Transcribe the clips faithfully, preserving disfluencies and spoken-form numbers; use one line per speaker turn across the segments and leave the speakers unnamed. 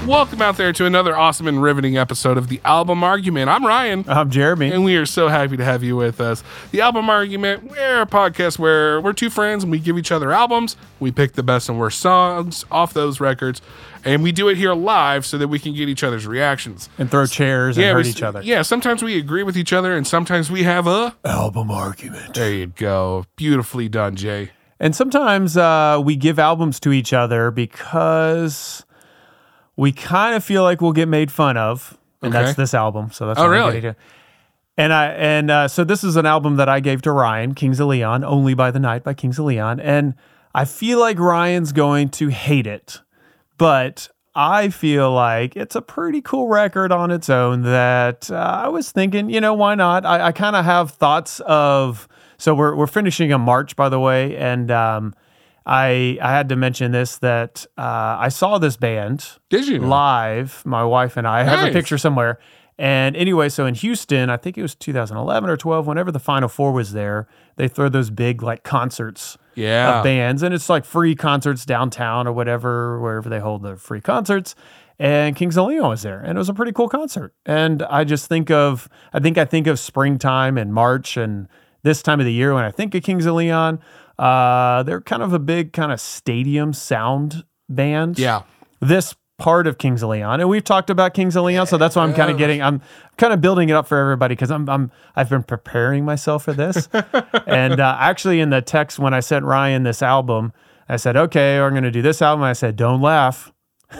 Welcome out there to another awesome and riveting episode of The Album Argument. I'm Ryan.
I'm Jeremy.
And we are so happy to have you with us. The Album Argument, we're a podcast where we're two friends and we give each other albums. We pick the best and worst songs off those records. And we do it here live so that we can get each other's reactions.
And throw chairs and
yeah,
hurt
we,
each other.
Yeah, sometimes we agree with each other and sometimes we have a...
album argument.
There you go. Beautifully done, Jay.
And sometimes uh, we give albums to each other because... we kind of feel like we'll get made fun of, and
Okay.
that's this album. So that's
Oh,
what I'm
really?
getting to. And I and uh, so this is an album that I gave to Ryan, Kings of Leon, Only by the Night by Kings of Leon, and I feel like Ryan's going to hate it, but I feel like it's a pretty cool record on its own. That uh, I was thinking, you know, why not? I, I kind of have thoughts of. So we're we're finishing a March, by the way, and. Um, I I had to mention this, that uh, I saw this band
Did you?
live, my wife and I. I have
Nice.
a picture somewhere. And anyway, so in Houston, I think it was two thousand eleven or twelve, whenever the Final Four was there, they throw those big like concerts
Yeah.
of bands. And it's like free concerts downtown or whatever, wherever they hold the free concerts. And Kings of Leon was there. And it was a pretty cool concert. And I just think of, I think I think of springtime and March and this time of the year when I think of Kings of Leon. Uh, they're kind of a big kind of stadium sound band.
Yeah.
This part of Kings of Leon, and we've talked about Kings of Leon, so that's why I'm kind of getting, I'm kind of building it up for everybody because I'm, I'm, I've been preparing myself for this. And uh, actually, in the text when I sent Ryan this album, I said, "Okay, we're going to do this album." I said, "Don't laugh."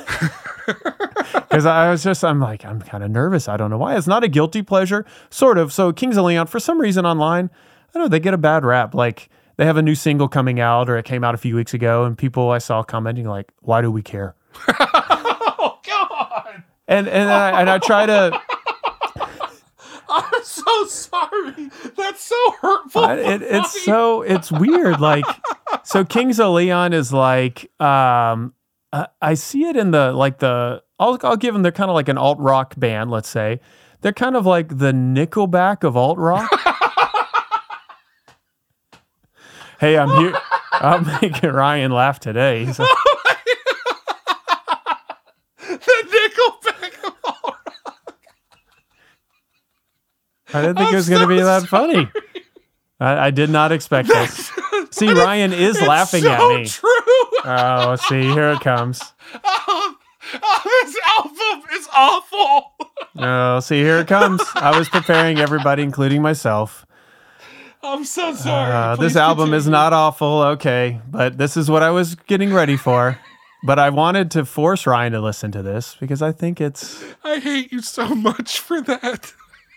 Because I was just, I'm like, I'm kind of nervous. I don't know why. It's not a guilty pleasure, sort of. So Kings of Leon, for some reason online, I don't know, they get a bad rap. Like, they have a new single coming out, or it came out a few weeks ago, and people I saw commenting like, "Why do we care?"
Oh, God.
And and I, and I try to.
I'm so sorry. That's so hurtful.
I, it, it's so it's weird. Like, so Kings of Leon is like, um, I, I see it in the like the. I'll I'll give them. They're kind of like an alt rock band. Let's say they're kind of like the Nickelback of alt rock. Hey, I'm here. I'm making Ryan laugh today. So.
The Nickelback of all rock.
I didn't think
I'm
it was going to
so
be that
sorry.
funny. I, I did not expect this. See, Ryan is
It's
laughing
so
at me.
True.
Oh, see, here it comes.
Oh, oh, this album is awful.
Oh, see, here it comes. I was preparing everybody, including myself.
I'm so sorry.
Uh,
Please
this album
continue.
is not awful, okay, but this is what I was getting ready for. But I wanted to force Ryan to listen to this because I think it's,
I hate you so much for that.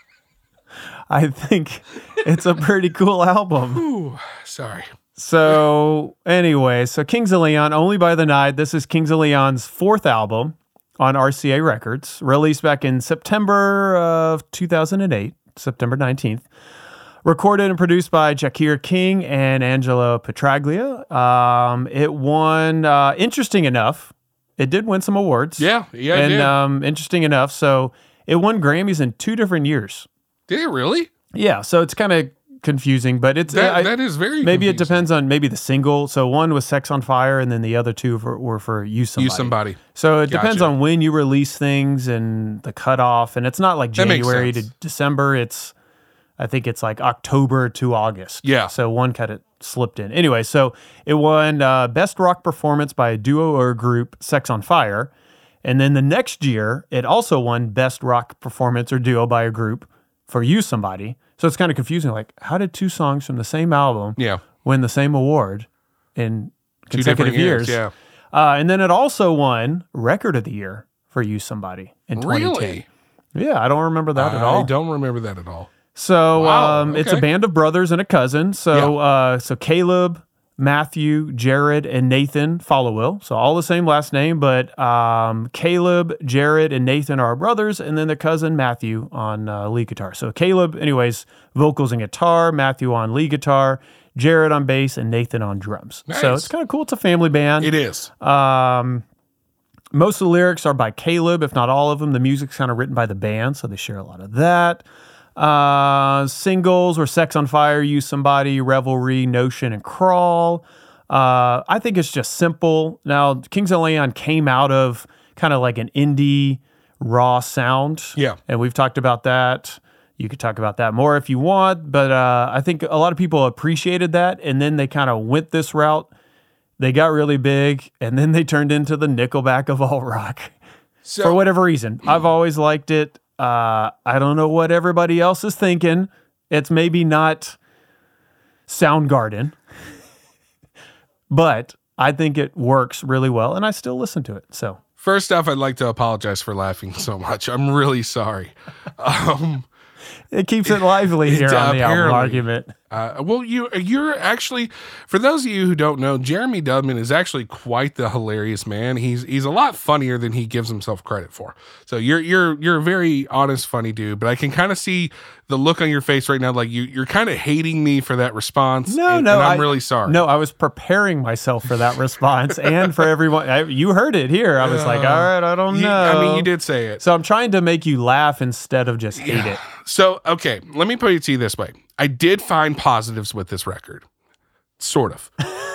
I think it's a pretty cool album.
Ooh, sorry.
So anyway, so Kings of Leon, Only by the Night. This is Kings of Leon's fourth album on R C A Records, released back in September of two thousand eight, September nineteenth. Recorded and produced by Jakir King and Angelo Petraglia. Um, it won, uh, interesting enough, it did win some awards.
Yeah, yeah, it
And
did.
um, interesting enough, so it won Grammys in two different years.
Did it really?
Yeah, so it's kind of confusing, but it's
That,
I-
that is very
maybe it
confusing.
depends on maybe the single. So one was Sex on Fire, and then the other two for, were for You Somebody.
You Somebody.
So it depends
Gotcha.
on when you release things and the cutoff, and it's not like
That makes
January to
sense.
December. It's I think it's like October to August.
Yeah.
So one kind of slipped in. Anyway, so it won uh, Best Rock Performance by a Duo or Group, Sex on Fire. And then the next year, it also won Best Rock Performance or Duo by a Group for You Somebody. So it's kind of confusing. Like, how did two songs from the same album
Yeah.
win the same award in
Two
consecutive
different years.
years?
Yeah.
Uh, and then it also won Record of the Year for You Somebody in twenty ten.
Really?
Yeah, I don't remember that at
I
all.
don't remember that at all.
So
Wow,
um, it's a
okay.
band of brothers and a cousin. So uh, so Caleb, Matthew, Jared, and Nathan Followill. So all the same last name, but um, Caleb, Jared, and Nathan are brothers, and then their cousin Matthew on uh, lead guitar. So Caleb, anyways, vocals and guitar, Matthew on lead guitar, Jared on bass, and Nathan on drums. So
Nice.
it's kind of cool. It's a family band.
It is.
Um, most of the lyrics are by Caleb, if not all of them. The music's kind of written by the band, so they share a lot of that. Uh, singles were Sex on Fire, You Somebody, Revelry, Notion, and Crawl. Uh, I think it's just simple. Now, Kings of Leon came out of, kind of like an indie raw sound.
Yeah.
And we've talked about that. You could talk about that more if you want, but uh, I think a lot of people appreciated that, and then they kind of went this route. They got really big, and then they turned into the Nickelback of alt rock
So,
for whatever reason. I've always liked it. Uh, I don't know what everybody else is thinking. It's maybe not Soundgarden, but I think it works really well, and I still listen to it. So
first off, I'd like to apologize for laughing so much. I'm really sorry. Um,
it keeps it lively here
It,
on the album
apparently.
argument.
Uh, well, you you're actually, for those of you who don't know, Jeremy Dudman is actually quite the hilarious man. He's he's a lot funnier than he gives himself credit for. So you're you're you're a very honest, funny dude. But I can kind of see the look on your face right now, like you you're kind of hating me for that response.
No,
and,
no,
and I'm
I-
really sorry.
No, I was preparing myself for that response and for everyone. I, you heard it here. I was like, all right, I don't
You-
know.
I mean, you did say it.
So I'm trying to make you laugh instead of just hate it.
So, okay, let me put it to you this way. I did find positives with this record. Sort of.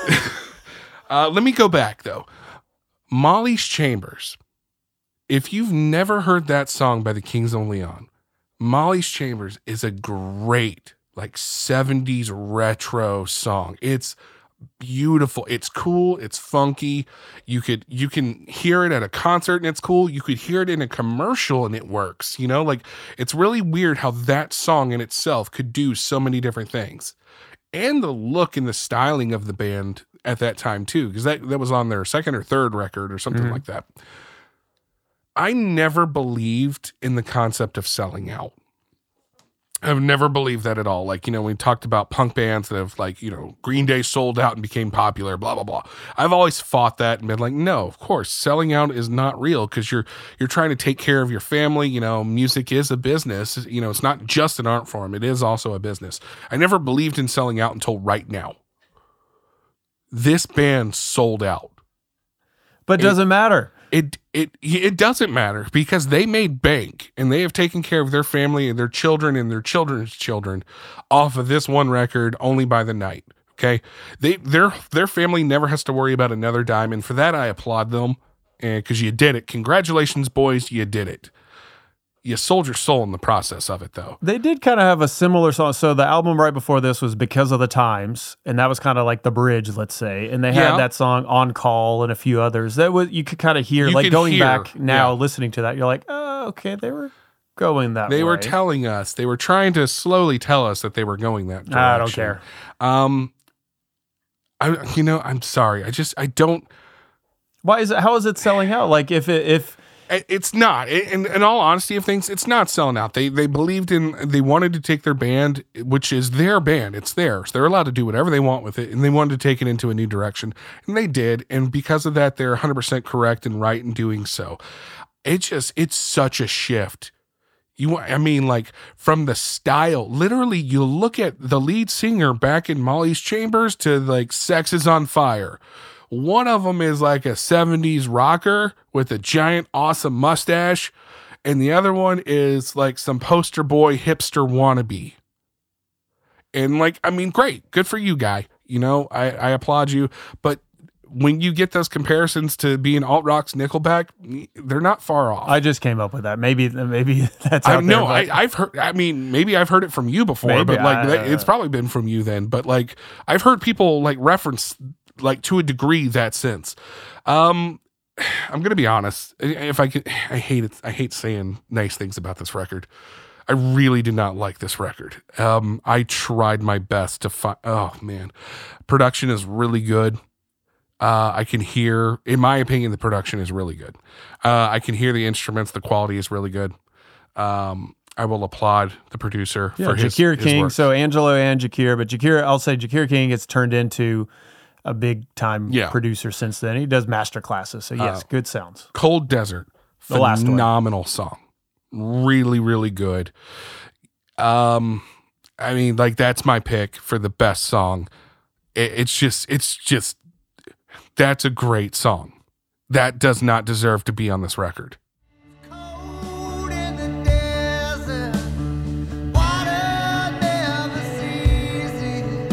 uh, let me go back, though. Molly's Chambers. If you've never heard that song by the Kings of Leon, Molly's Chambers is a great, like, seventies retro song. It's beautiful. It's cool. It's funky. You could you can hear it at a concert and it's cool. You could hear it in a commercial and it works. You know, like it's really weird how that song in itself could do so many different things. And the look and the styling of the band at that time too, because that, that was on their second or third record or something
Mhm.
like that. I never believed in the concept of selling out. I've never believed that at all. Like, you know, we talked about punk bands that have, like, you know, Green Day sold out and became popular, blah, blah, blah. I've always fought that and been like, no, of course, selling out is not real because you're you're trying to take care of your family. You know, music is a business. You know, it's not just an art form. It is also a business. I never believed in selling out until right now. This band sold out.
But it doesn't matter.
It it it doesn't matter because they made bank and they have taken care of their family and their children and their children's children off of this one record only by the night. Okay, they their their family never has to worry about another dime, and for that I applaud them. And because you did it, congratulations, boys, you did it. You sold your soul in the process of it, though.
They did kind of have a similar song. So the album right before this was Because of the Times, and that was kind of like the bridge, let's say. And they had
Yeah.
that song On Call and a few others. That was you could kind of hear,
You
like
could
going
hear,
back now,
yeah.
listening to that, you're like, oh, okay, they were going that way.
They were telling us, they were trying to slowly tell us that they were going that direction.
I don't care.
Um, I you know I'm sorry. I just I don't.
Why is it? How is it selling out? Like if it, if
It's not. In, in all honesty of things, it's not selling out. They they believed in, they wanted to take their band, which is their band. It's theirs. They're allowed to do whatever they want with it. And they wanted to take it into a new direction. And they did. And because of that, they're one hundred percent correct and right in doing so. It just, it's such a shift. You want, I mean, like from the style, literally you look at the lead singer back in Molly's Chambers to like Sex is on Fire. One of them is like a seventies rocker with a giant, awesome mustache. And the other one is like some poster boy hipster wannabe. And like, I mean, great. Good for you, guy. You know, I, I applaud you. But when you get those comparisons to being alt rock's Nickelback, they're not far off.
I just came up with that. Maybe maybe that's
I
out
know
there,
I,
but
I've heard, I mean, maybe I've heard it from you before,
Maybe,
but like,
I-
that- it's probably been from you then. But like, I've heard people like reference like to a degree that sense. Um, I'm gonna be honest. If I could, I hate it. I hate saying nice things about this record. I really did not like this record. Um, I tried my best to find. Oh man, production is really good. Uh, I can hear, in my opinion, the production is really good. Uh, I can hear the instruments. The quality is really good. Um, I will applaud the producer
yeah,
for his,
Jakir
his
King.
work.
So Angelo and Jakir, but Jakir, I'll say Jakir King gets turned into a big time
Yeah.
producer since then. He does master classes. So yes,
Uh,
good sounds.
Cold Desert,
The last one.
phenomenal song, really, really good. Um, I mean, like that's my pick for the best song. It, it's just, it's just, that's a great song. That does not deserve to be on this record.
Cold in the desert, water never sees it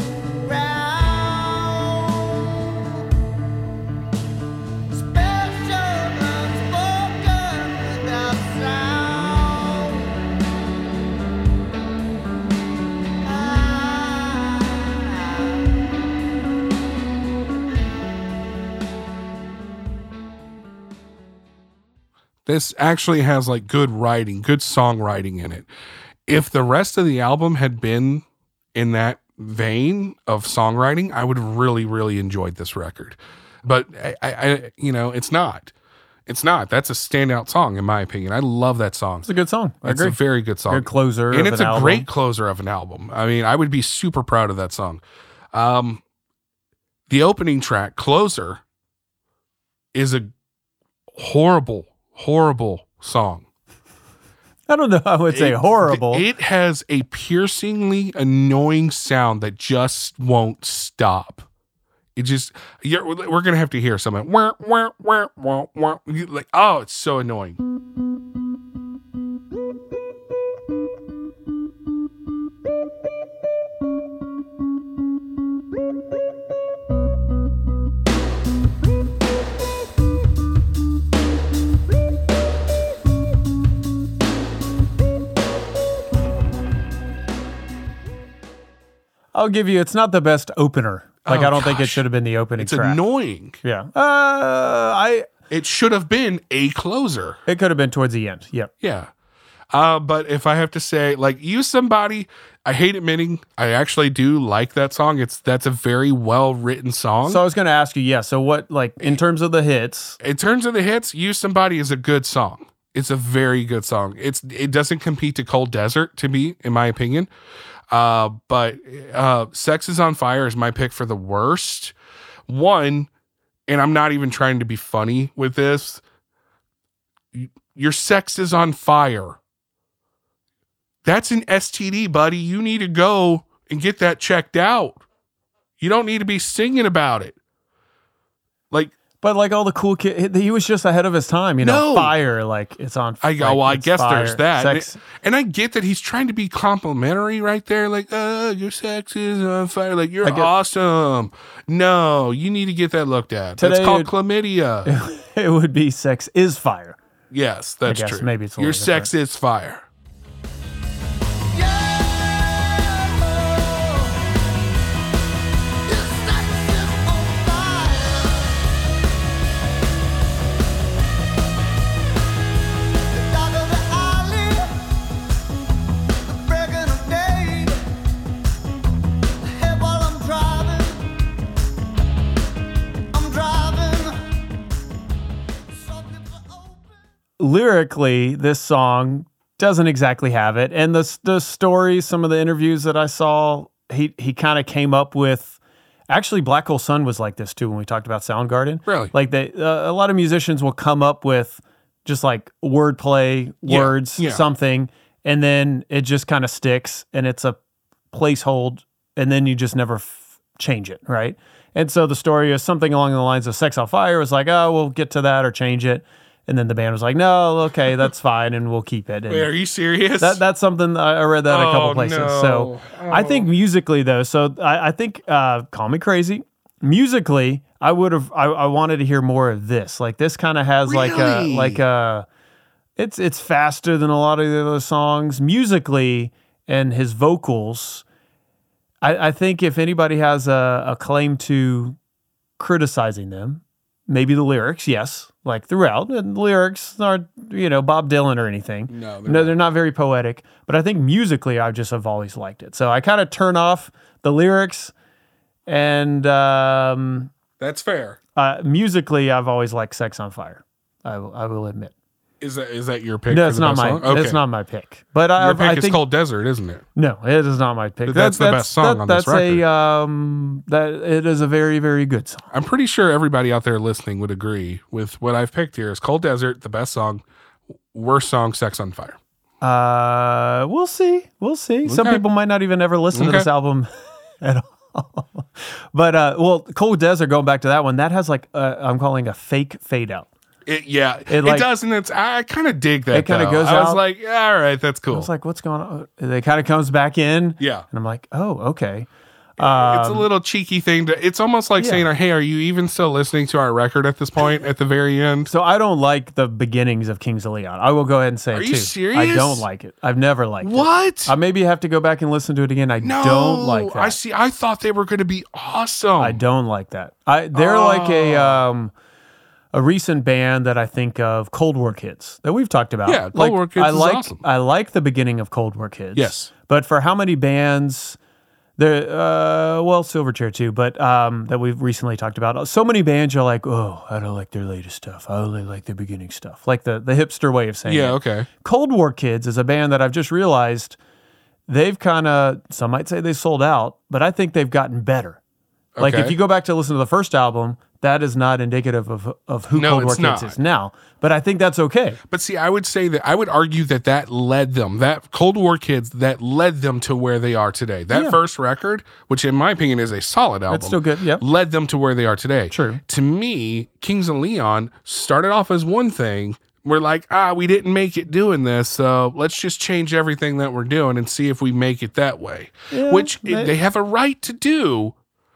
round. Special unspoken
This actually has like good writing, good songwriting in it. If the rest of the album had been in that vein of songwriting, I would have really, really enjoyed this record. But I, I, I you know, it's not. It's not. That's a standout song, in my opinion. I love that song.
It's a good song. I
It's
agree.
a very good song.
Good closer.
And
of
it's
an
a
album.
great closer of an album. I mean, I would be super proud of that song. Um, the opening track, Closer, is a horrible, horrible song.
I don't know how I would say
It-
horrible.
It has a piercingly annoying sound that just won't stop. It just, you're, we're going to have to hear something. Wah, wah, wah, wah, wah. You- Like, oh, it's so annoying.
I'll give you, it's not the best opener. Like,
Oh,
I don't think it
gosh.
should have been the opening
It's
track.
annoying.
Yeah. Uh, I,
It should have been a closer.
it could have been towards the end. Yep.
Yeah. Uh, but if I have to say, like, Use Somebody, I hate admitting, I actually do like that song. It's That's a very well written song.
So I was going to ask you, yeah. So what, like, in terms of the hits,
In terms of the hits, Use Somebody is a good song. It's a very good song. It's It doesn't compete to Cold Desert, to me, in my opinion. Uh, but uh, Sex is on Fire is my pick for the worst. One, and I'm not even trying to be funny with this, y- your sex is on fire. That's an S T D, buddy. You need to go and get that checked out. You don't need to be singing about it. Like,
but like all the cool kid, he was just ahead of his time, you know,
No.
fire, like it's on.
I
like,
go, well, I
it's
guess
fire.
there's that. And,
Sex,
it- and I get that he's trying to be complimentary right there. Like, oh, your sex is on fire. Like, you're
I get-
awesome. No, you need to get that looked at. That's
Today
called
it-
chlamydia.
it would be sex is fire.
Yes, that's
guess
true.
maybe it's a
your
little
sex is fire.
Lyrically, this song doesn't exactly have it, and the the stories, some of the interviews that I saw, he he kind of came up with. Actually, Black Hole Sun was like this too when we talked about Soundgarden.
Really?
Like they, uh, a lot of musicians will come up with just like wordplay,
Yeah,
words,
yeah.
something, and then it just kind of sticks, and it's a placehold, and then you just never f- change it, right? And so the story is something along the lines of Sex on Fire was like, oh, we'll get to that or change it. And then the band was like, no, okay, that's fine, and we'll keep it. And
Wait, are you serious?
that, that's something I I read that a couple
Oh,
places.
no.
So I think musically, though, so I, I think uh, Call Me Crazy, musically, I would have, I, I wanted to hear more of this. Like this kind of has like a,
Really?
like a, it's it's faster than a lot of the other songs musically, and his vocals. I, I think if anybody has a, a claim to criticizing them, maybe the lyrics, yes, like throughout. And the lyrics aren't, you know, Bob Dylan or anything.
No, they're
no,
not.
they're not very poetic. But I think musically, I just have always liked it. So I kind of turn off the lyrics, and um,
That's fair.
uh, musically, I've always liked Sex on Fire. I, will- I will admit.
Is that is that your pick?
No,
for
it's
the
not
best
my.
song? Okay.
It's not my pick. But I,
Your pick
I
is
think
Cold Desert, isn't it?
no, it is not my pick.
But that's the best song on this
That's a um, that it is a very very good song.
I'm pretty sure everybody out there listening would agree with what I've picked here. Is Cold Desert the best song? Worst song, Sex on Fire.
Uh, we'll see. We'll see. Some
Okay.
people might not even ever listen to
Okay.
this album at all. But uh, well, Cold Desert. Going back to that one, that has like uh, I'm calling a fake fade out.
It, yeah, it,
It, like-
does, and it's I kind of dig that.
It kinda
though.
goes
I was
out.
like, yeah, all right, that's cool.
I was like, what's going on? It kind of comes back in.
Yeah.
And I'm like, oh, okay.
It's a little cheeky thing to. It's almost like
yeah.
saying, "Hey, are you even still listening to our record at this point?" At the very end,
So I don't like the beginnings of Kings of Leon. I will go ahead and say
Are
it
you
too. I
serious?
don't like it. I've never liked it.
what?
I maybe have to go back and listen to it again. I
no,
don't like that.
I see. I thought they were going to be awesome.
I don't like that. I they're like a
Oh.
um a recent band that I think of, Cold War Kids, that we've talked about.
Yeah, Cold
like,
War Kids
I
is
like,
awesome.
I like the beginning of Cold War Kids.
Yes.
But for how many bands, the uh, well, Silverchair too, but um, that we've recently talked about, so many bands are like, oh, I don't like their latest stuff. I only like the beginning stuff. Like the, the hipster way of saying
Yeah,
it.
okay.
Cold War Kids is a band that I've just realized they've kind of, some might say they sold out, but I think they've gotten better. Like
Okay.
if you go back to listen to the first album, that is not indicative of of who
No,
Cold War
it's
Kids
not.
is now. But I think that's okay.
But see, I would say that I would argue that that led them, that Cold War Kids, that led them to where they are today. That
Yeah.
first record, which in my opinion is a solid album,
still good, yep.
led them to where they are today.
True.
To me, Kings of Leon started off as one thing. We're like, ah, we didn't make it doing this, so let's just change everything that we're doing and see if we make it that way.
Yeah,
which
they-
they have a right to do.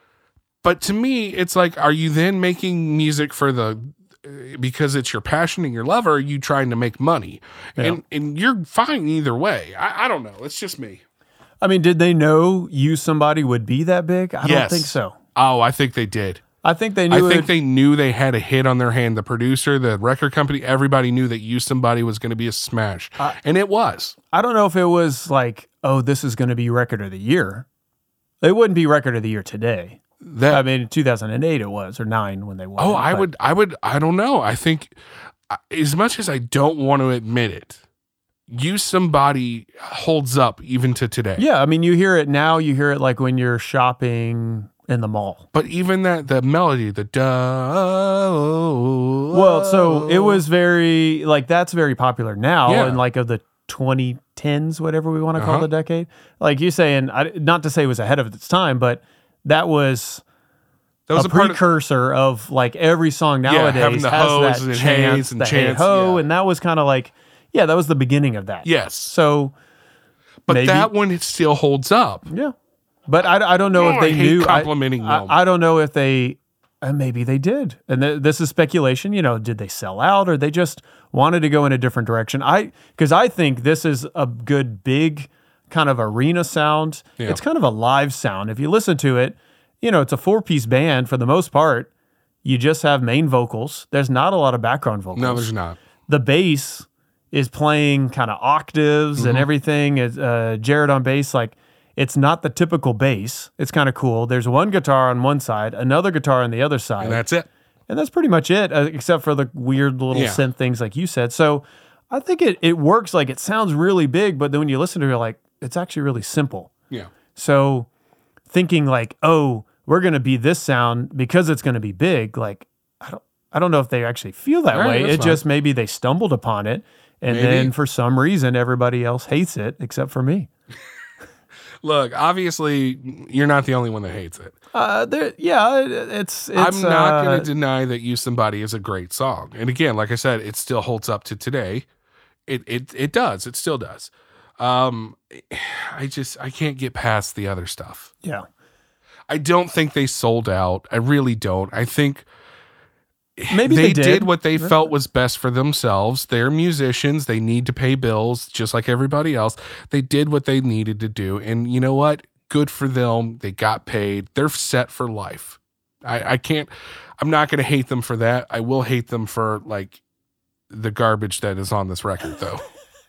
But to me, it's like, are you then making music for the because it's your passion and your love, or are you trying to make money? And and you're fine either way. I, I don't know. It's just me.
I mean, did they know You Somebody would be that big? I don't
Yes.
think so.
Oh, I think they did.
I think they knew
I think
it,
they knew they had a hit on their hand. The producer, the record company, everybody knew that You Somebody was going to be a smash. And it was.
I don't know if it was like, oh, this is going to be record of the year. It wouldn't be record of the year today.
That
I mean, in two thousand eight it was, or nine when they won.
Oh,
it,
I
but-
would, I would, I don't know. I think, uh, as much as I don't want to admit it, You Somebody holds up even to today.
Yeah, I mean, you hear it now. You hear it like when you're shopping in the mall.
But even that, the melody, the duh.
Well, so it was very like that's very popular now,
Yeah.
and like of the twenty tens, whatever we want to call
Uh-huh.
the decade. Like you saying, I, not to say it was ahead of its time, but that was.
that was
a
a part of,
precursor of, like every song
Yeah,
nowadays
having the
has
hoes
that
and
chant,
heys and
the hey
chants,
ho,
yeah.
and that was kind of like, yeah, that was the beginning of that.
yes.
So,
But
maybe-
that one, it still holds up.
yeah, but I, I don't know
Oh,
if they
I hate
knew. I-
complimenting
I,
them.
I don't know if they, uh, maybe they did, and th- this is speculation. You know, did they sell out, or they just wanted to go in a different direction? I because I think this is a good big kind of arena sound.
Yeah.
It's kind of a live sound. If you listen to it, you know, it's a four piece band for the most part. You just have main vocals. There's not a lot of background vocals.
No, there's not.
The bass is playing kind of octaves
Mm-hmm.
and everything. Is uh, Jared on bass, like it's not the typical bass. It's kind of cool. There's one guitar on one side, another guitar on the other side,
And that's it.
and that's pretty much it, uh, except for the weird little
Yeah.
synth things like you said. So I think it it works. Like it sounds really big, but then when you listen to it, you're like it's actually really simple.
Yeah.
So thinking like, oh, we're gonna be this sound because it's gonna be big, like I don't I don't know if they actually feel that
All right,
way.
that's
It
fine.
just maybe they stumbled upon it, and
Maybe.
then for some reason everybody else hates it except for me.
Look, obviously, you're not the only one that hates it.
Uh, there, yeah, it- it's. it's
I'm not
uh,
going to deny that You Somebody is a great song. And again, like I said, it still holds up to today. It it it does. It still does. Um, I just I can't get past the other stuff.
Yeah,
I don't think they sold out. I really don't. I think
maybe
they,
they,
did. what they felt was best for themselves. They're musicians. They need to pay bills just like everybody else. They did what they needed to do. And you know what? Good for them. They got paid. They're set for life. I, I can't, I'm not going to hate them for that. I will hate them for like the garbage that is on this record though.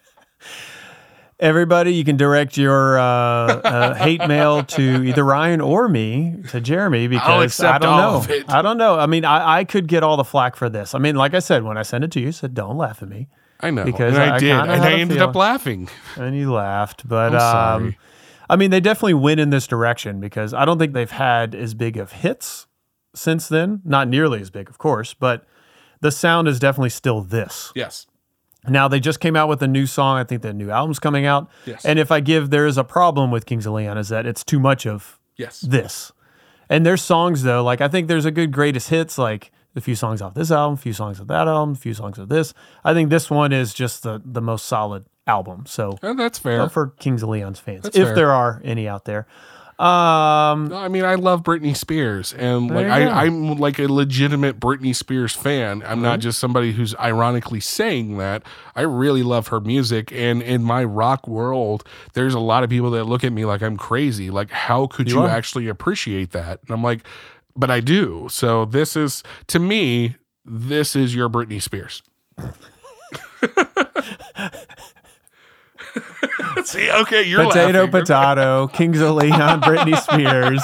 Everybody, you can direct your uh, uh, hate mail to either Ryan or me, to Jeremy, because
accept
I don't
all
know.
of it.
I don't know. I mean, I, I could get all the flack for this. I mean, like I said, when I sent it to you, you said, don't laugh at me.
I know.
Because
and I,
I
did.
kinda
And
had
I
a
ended
feeling.
up laughing.
And you laughed. But,
I'm
um,
sorry.
I mean, they definitely went in this direction because I don't think they've had as big of hits since then. Not nearly as big, of course, but the sound is definitely still this.
Yes.
Now they just came out with a new song. I think the new album's coming out.
Yes.
And if I give, there is a problem with Kings of Leon is that it's too much of
Yes.
this. And there's songs though, like I think there's a good greatest hits, like a few songs off this album, a few songs of that album, a few songs of this. I think this one is just the the most solid album. So
Oh, that's fair.
uh, for Kings of Leon's fans,
That's
if
fair.
there are any out there. Um,
No, I mean, I love Britney Spears, and like
you
I,
go.
I'm like a legitimate Britney Spears fan. I'm not just somebody who's ironically saying that. I really love her music, and in my rock world, there's a lot of people that look at me like I'm crazy. Like, how could you,
You are.
actually appreciate that? And I'm like, but I do. So this is to me. this is your Britney Spears. See, okay, you're
Potato,
laughing.
potato, Kings of Leon, Britney Spears.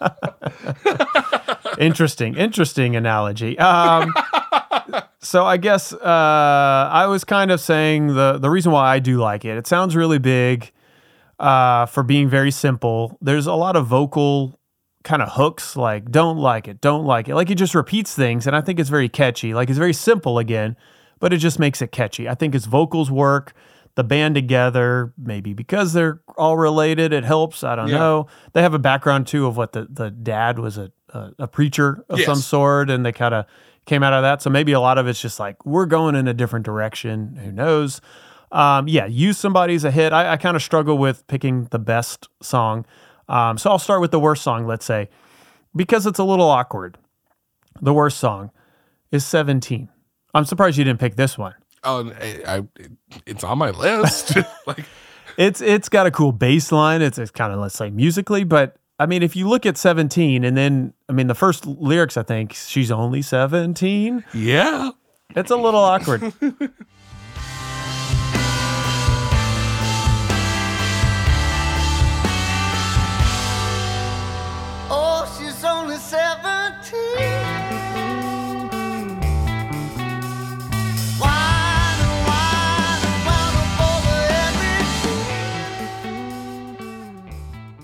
Interesting, interesting analogy. Um, so I guess uh, I was kind of saying the the reason why I do like it. It sounds really big uh, for being very simple. There's a lot of vocal kind of hooks, like don't like it, don't like it. Like it just repeats things, and I think it's very catchy. Like it's very simple again, but it just makes it catchy. I think his vocals work. The band together, maybe because they're all related, it helps. I don't
Yeah.
know. They have a background too of what the, the dad was a, a, a preacher of
Yes.
some sort, and they kind of came out of that. So maybe a lot of it's just like, we're going in a different direction. Who knows? Um, yeah, Use Somebody's a hit. I, I kind of struggle with picking the best song. Um, so I'll start with the worst song, let's say, because it's a little awkward. The worst song is seventeen. I'm surprised you didn't pick this one.
Oh, I, I, it's on my list. Like,
It's it's got a cool bass line. It's, it's kind of, let's say, musically, but I mean, if you look at seventeen, and then I mean the first lyrics, I think she's only seventeen.
yeah.
It's a little awkward.
Oh, she's only seventeen. Wine and wine and wine over everything.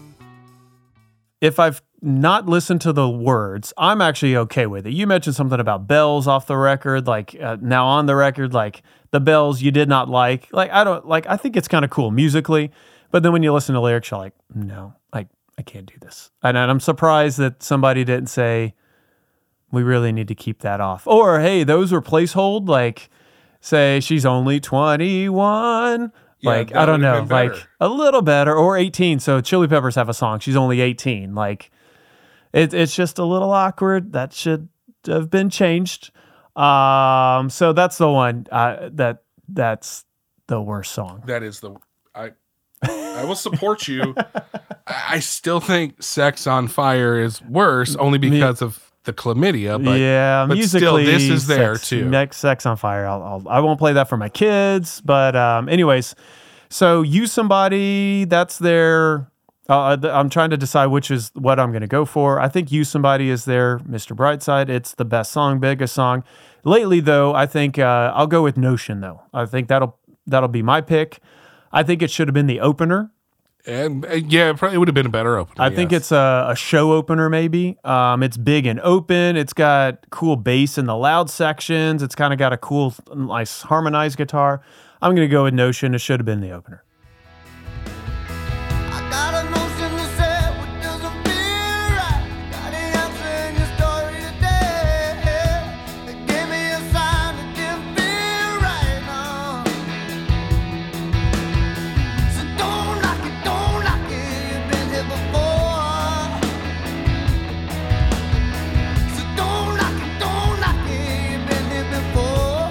If I've not listened to the words, I'm actually okay with it. You mentioned something about bells off the record, like uh, now on the record, like the bells you did not like. Like I don't like. I think it's kind of cool musically, but then when you listen to lyrics, you're like, no, I I can't do this. And I'm surprised that somebody didn't say we really need to keep that off, or hey, those were placehold. Like say she's only twenty-one.
Yeah,
Like,
that
I don't
would've
know,
been better.
like a little better, or eighteen. So Chili Peppers have a song. She's only eighteen. Like, it, it's just a little awkward. That should have been changed. Um, so that's the one uh, that that's the worst song.
That is the I I will support you. I I still think Sex on Fire is worse only because of the chlamydia, but
yeah,
but still,
musically,
this is there,
Sex,
too.
Next, Sex on Fire. I'll, I'll I won't play that for my kids, but um, anyways, so Use Somebody. That's their. Uh, I'm trying to decide which is what I'm going to go for. I think Use Somebody is their Mister Brightside. It's the best song, biggest song. Lately, though, I think uh, I'll go with Notion. Though I think that'll that'll be my pick. I think it should have been the opener.
and uh, yeah, it probably would have been a better opener.
I think
yes.
it's a, a show opener, maybe. Um, it's big and open. It's got cool bass in the loud sections. It's kind of got a cool, nice harmonized guitar. I'm going to go with Notion. It should have been the opener.
I got a notion to say what doesn't feel right. Got the answer in your story today. It gave me a sign that didn't feel right, no. So don't knock it, don't knock it. You've been here before. So don't knock it, don't knock it. You've been here before.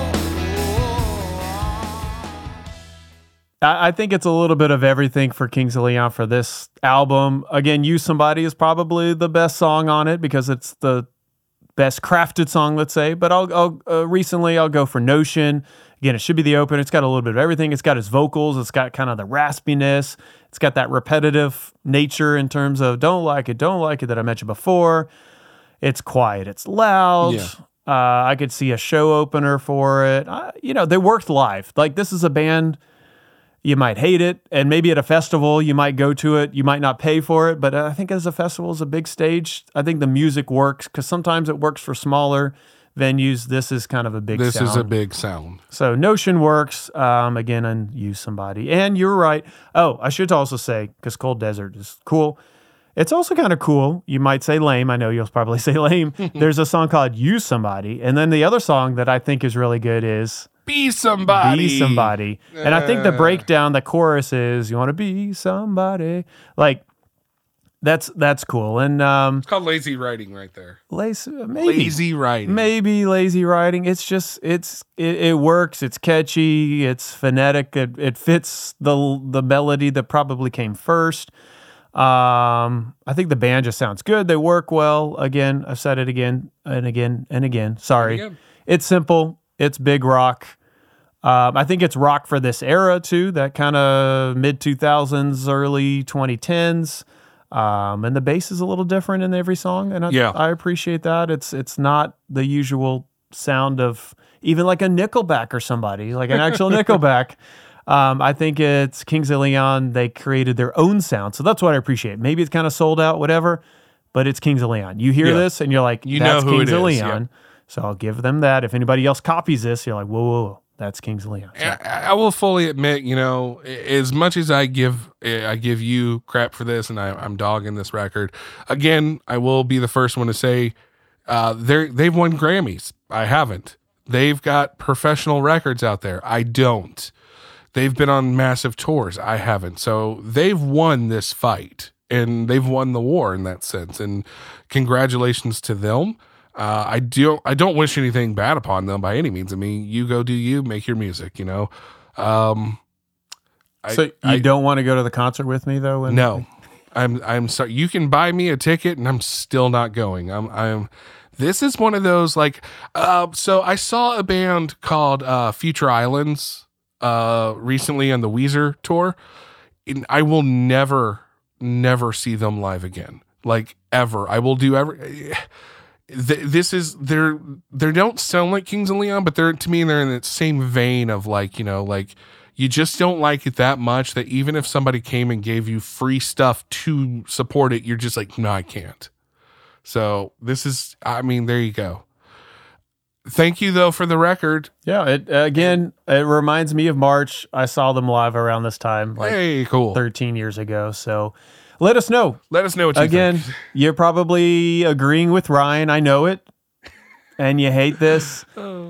I, I think it's a little bit of everything for Kings of Leon for this album. Again, Use Somebody is probably the best song on it because it's the best crafted song, let's say. But I'll, I'll uh, recently I'll go for Notion. Again, it should be the opener. It's got a little bit of everything. It's got his vocals. It's got kind of the raspiness. It's got that repetitive nature in terms of don't like it, don't like it that I mentioned before. It's quiet. It's loud.
Yeah.
Uh, I could see a show opener for it. I, you know, they worked live. Like this is a band. You might hate it, and maybe at a festival you might go to it. You might not pay for it, but I think as a festival is a big stage. I think the music works because sometimes it works for smaller venues. This is kind of a big.
this
sound.
is a big sound.
So Notion works um, again and Use Somebody. And you're right. Oh, I should also say because Cold Desert is cool. It's also kind of cool. You might say lame. I know you'll probably say lame. There's a song called Use Somebody, and then the other song that I think is really good is.
Be somebody.
Be somebody. And I think the
Uh.
breakdown, the chorus is you want to be somebody. Like that's that's cool. And um
It's called lazy writing right there.
lazy maybe
Lazy writing.
maybe lazy writing. It's just it's it, it works, it's catchy, it's phonetic, it, it fits the the melody that probably came first. Um, I think the band just sounds good. They work well. Again, I've said it again and again and again. Sorry.
And again.
It's simple. It's big rock. Um, I think it's rock for this era too, that kind of mid two thousands, early twenty tens. Um, and the bass is a little different in every song, and I,
Yeah.
I appreciate that. It's it's not the usual sound of even like a Nickelback or somebody, like an actual Nickelback. Um, I think it's Kings of Leon. They created their own sound, so that's what I appreciate. Maybe it's kind of sold out, whatever, but it's Kings of Leon. You hear
Yeah.
this, and you're like,
You know
that's
who
Kings
it
of
is,
Leon.
yeah.
So I'll give them that. If anybody else copies this, you're like, whoa, whoa, whoa. That's Kings of Leon. So,
I, I will fully admit, you know, as much as I give I give you crap for this, and I, I'm dogging this record, again, I will be the first one to say uh, they they've won Grammys. I haven't. They've got professional records out there. I don't. They've been on massive tours. I haven't. So they've won this fight, and they've won the war in that sense. And congratulations to them. Uh, I do. I don't wish anything bad upon them by any means. I mean, you go do you, make your music. You know. Um, I,
so you
I,
don't want to go to the concert with me though? When,
no, I'm. I'm sorry. You can buy me a ticket, and I'm still not going. I'm. I'm. This is one of those like. Uh, so I saw a band called uh, Future Islands uh, recently on the Weezer tour, and I will never, never see them live again. Like ever. I will do every. This is they're they don't sound like Kings of Leon, but they're to me they're in the same vein of like, you know, like you just don't like it that much that even if somebody came and gave you free stuff to support it, you're just like, no, I can't. So this is, I mean, there you go. Thank you though for the record.
Yeah. It again, it reminds me of March. I saw them live around this time, like
Hey, cool.
thirteen years ago. So let us know.
Let us know what you
Again,
think.
you're probably agreeing with Ryan. I know it. And you hate this.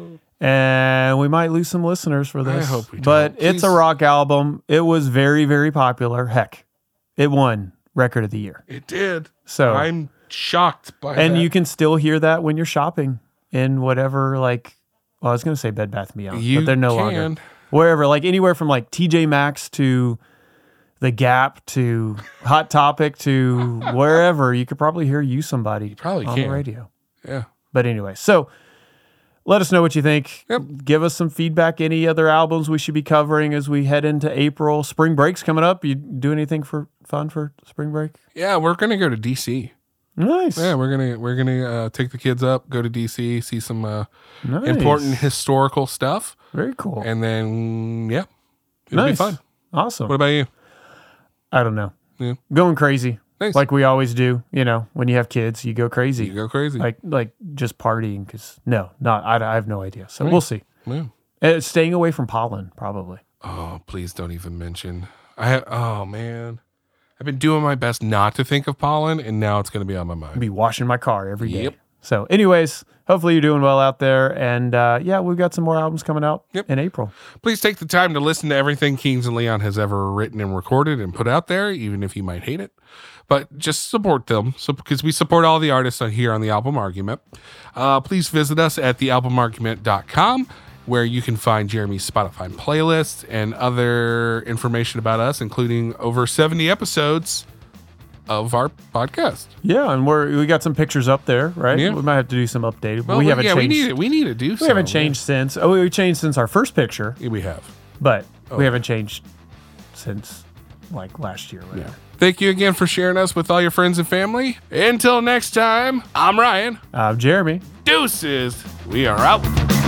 And we might lose some listeners for this.
I hope we don't.
But it's a
Please.
rock album. It was very, very popular. Heck, it won Record of the Year.
It did.
So,
I'm shocked by
and
that.
you can still hear that when you're shopping in whatever, like, well, I was going to say Bed Bath and Beyond,
You
but they're no
can.
longer. Wherever, like anywhere from like T J Maxx to The Gap to Hot Topic to wherever, you could probably hear You Somebody
probably
on
can.
the radio.
Yeah.
But anyway, so let us know what you think.
Yep.
Give us some feedback. Any other albums we should be covering as we head into April? Spring break's coming up. You do anything for fun for spring break?
Yeah, we're gonna go to D C.
Nice.
Yeah, we're gonna we're gonna uh, take the kids up, go to D C, see some uh,
Nice.
important historical stuff,
Very cool.
and then yeah, it'll
nice.
be fun.
Awesome.
What about you?
I don't know.
Yeah.
Going crazy.
Nice.
Like we always do. You know, when you have kids, you go crazy.
You go crazy.
Like like just partying because no, not I, I have no idea. So we'll see.
Yeah.
Uh, staying away from pollen, probably.
Oh, please don't even mention. I have, oh man, I've been doing my best not to think of pollen, and now it's gonna be on my mind.
Be washing my car every day.
Yep.
So, anyways, hopefully you're doing well out there. And uh, yeah, we've got some more albums coming out
Yep.
in April.
Please take the time to listen to everything Kings and Leon has ever written and recorded and put out there, even if you might hate it. But just support them, so because we support all the artists here on the Album Argument. Uh, please visit us at the album argument dot com, where you can find Jeremy's Spotify playlist and other information about us, including over seventy episodes of our podcast.
Yeah, and we're we got some pictures up there, right?
Yeah.
We might have to do some updated.
Well,
we haven't
yeah,
changed.
we need it. We need to do.
We haven't changed since. Oh, we changed since our first picture,
Yeah, we have.
but
Oh.
we haven't changed since like last year. Or whatever.
Thank you again for sharing us with all your friends and family. Until next time, I'm Ryan.
Uh, Jeremy.
Deuces. We are out.